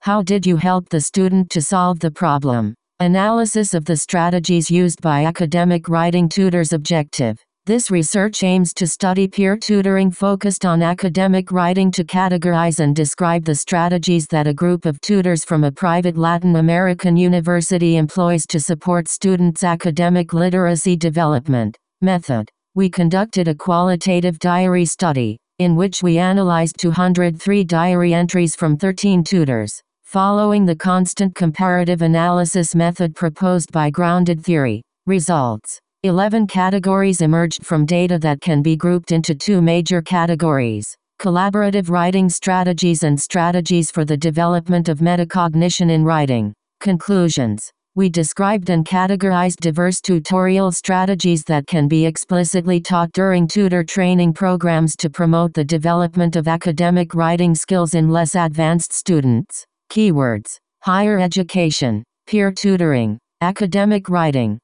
How did you help the student to solve the problem? Analysis of the strategies used by academic writing tutors. Objective. This research aims to study peer tutoring focused on academic writing to categorize and describe the strategies that a group of tutors from a private Latin American university employs to support students' academic literacy development. Method. We conducted a qualitative diary study, in which we analyzed 203 diary entries from 13 tutors, following the constant comparative analysis method proposed by grounded theory. Results. 11 categories emerged from data that can be grouped into two major categories: collaborative writing strategies and strategies for the development of metacognition in writing. Conclusions. We described and categorized diverse tutorial strategies that can be explicitly taught during tutor training programs to promote the development of academic writing skills in less advanced students. Keywords: higher education, peer tutoring, academic writing.